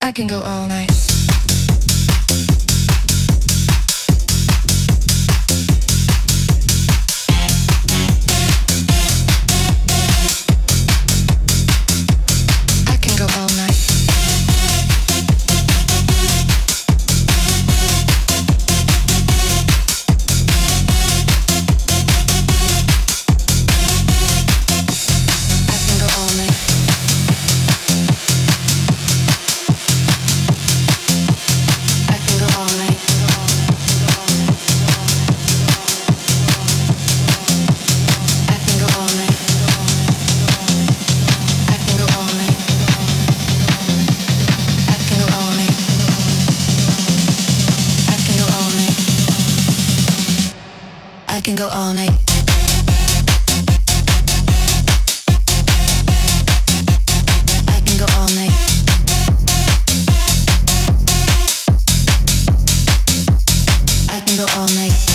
I can go all night. I can go all night. I can go all night. I can go all night. I can go all night. I can go all night. I can go all night. I can go all night. I can go all night. I can go all night. I can go all night.